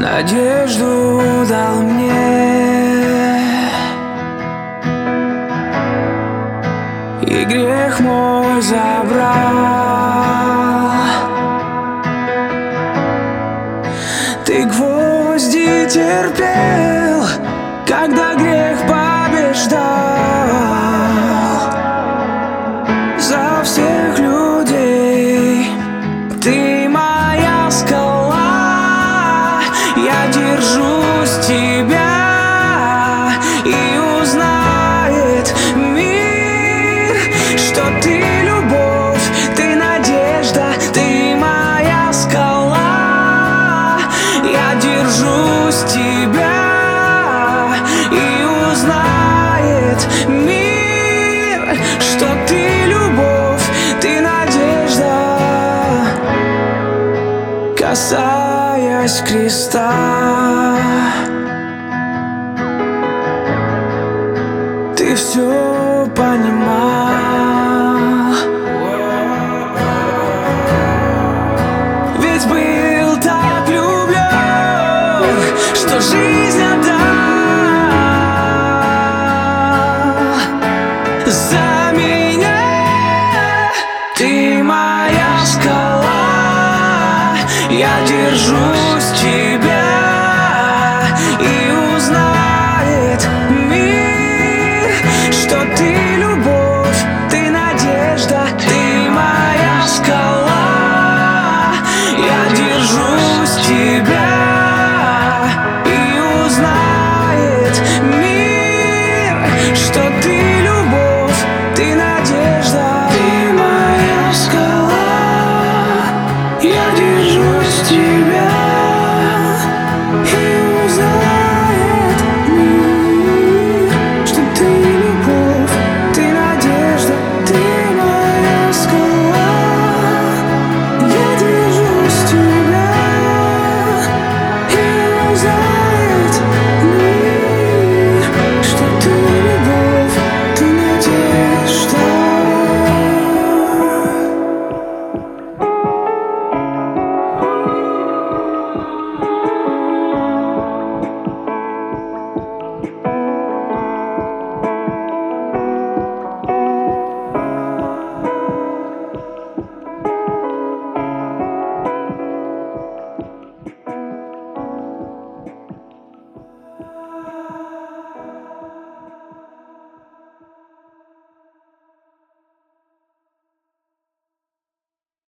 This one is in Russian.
надежду дал мне, и грех мой забрал. Ты гвозди терпел, когда грех побеждал. За всех людей ты моя скала. Я держусь тебя, и узнает мир, что ты любовь, ты надежда, ты моя скала. Я держусь тебя, и узнает мир, что ты любовь, ты надежда. Касаясь креста, ты все понимал, ведь был так влюблен, что жизнь отдал за меня. Ты моя скала, я держусь